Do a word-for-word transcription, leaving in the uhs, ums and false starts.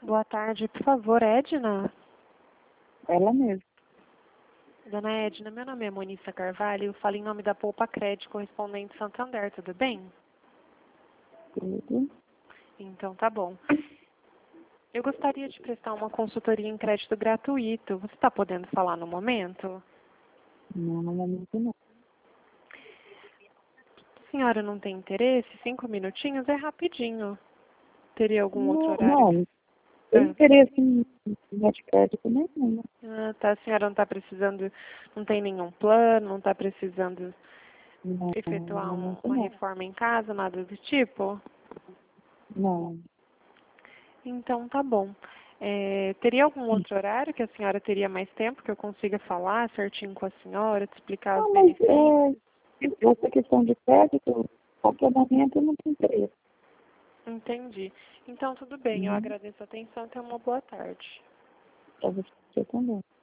Boa tarde, por favor, Edna. Ela mesma. Dona Edna, meu nome é Monissa Carvalho, eu falo em nome da Poupa Crédito Correspondente Santander, tudo bem? Tudo. Então tá bom. Eu gostaria de prestar uma consultoria em crédito gratuito. Você está podendo falar no momento? Não, no momento não. A senhora não tem interesse? Cinco minutinhos é rapidinho. Teria algum outro Não, horário? não. Eu não Ah, interesse em em de crédito nenhuma. ah, tá. A senhora não está precisando, não tem nenhum plano, não está precisando Não, no efetuar um- momento uma não. reforma em casa, nada do tipo? Não. Então tá bom. É, teria algum outro horário que a senhora teria mais tempo que eu consiga falar certinho com a senhora, te explicar os Não, mas benefícios? é, essa questão de crédito, qualquer momento não tem interesse. Entendi. Então tudo bem, eu Uhum. agradeço a atenção e tenha uma boa tarde. Para você também.